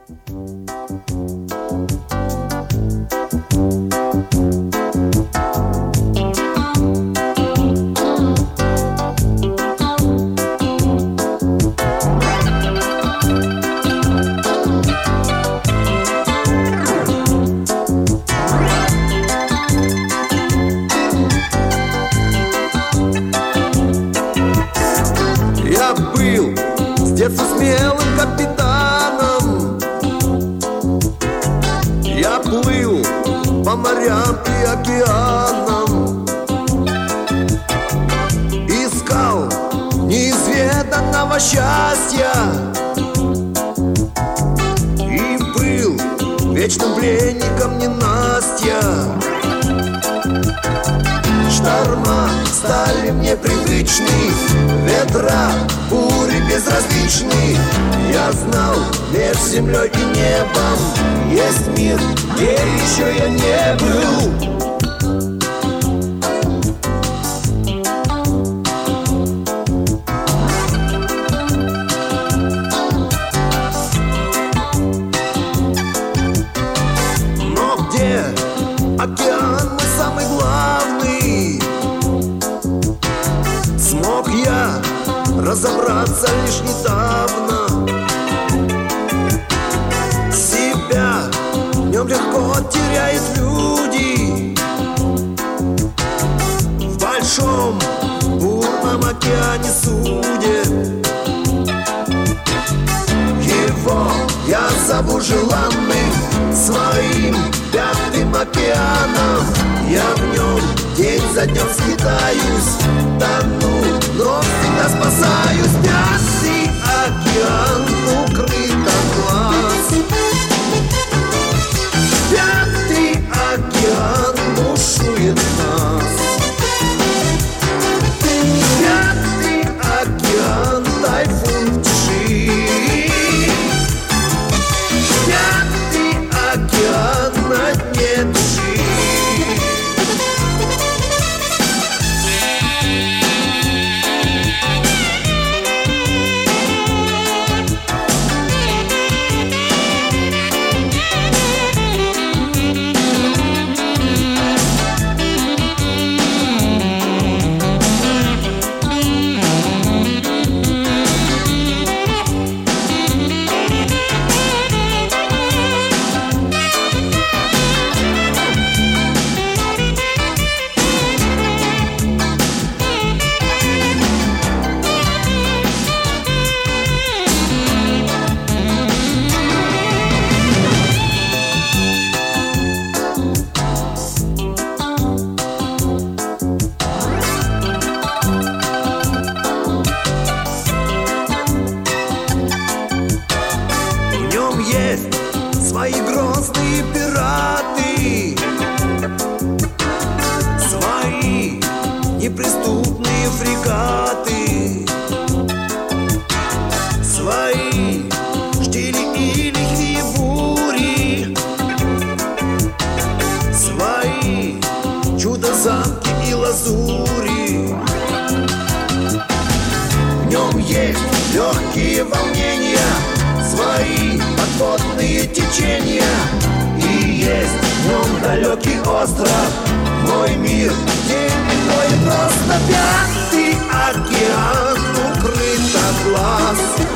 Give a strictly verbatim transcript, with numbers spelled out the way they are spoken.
Я был с детства смелым капитаном. Я плыл по морям и океанам, искал неизведанного счастья и был вечным пленником ненастья. Шторма стали мне привычны, ветра, бури безразличны. Я знал, между землей и небом есть мир, где еще я не был. Но где океан мой самый главный? Смог я разобраться лишь недавно. Себя в нем легко теряют люди. В большом бурном океане судеб его я зову желанным, своим пятым океаном. Я в нем день за днем скитаюсь, тону, но всегда спасаюсь. Пятый океан укрыт от глаз. Пятый океан бушует нас. Пятый океан тайфун в тиши. Пятый океан на дне души. Есть свои грозные пираты, свои неприступные фрегаты, свои штили и лихие бури, свои чудо-замки и лазури. В нем есть легкие волнения, свои подводные течения, и есть в нем далекий остров, мой мир, где иное просто. Пятый океан укрыт от глаз.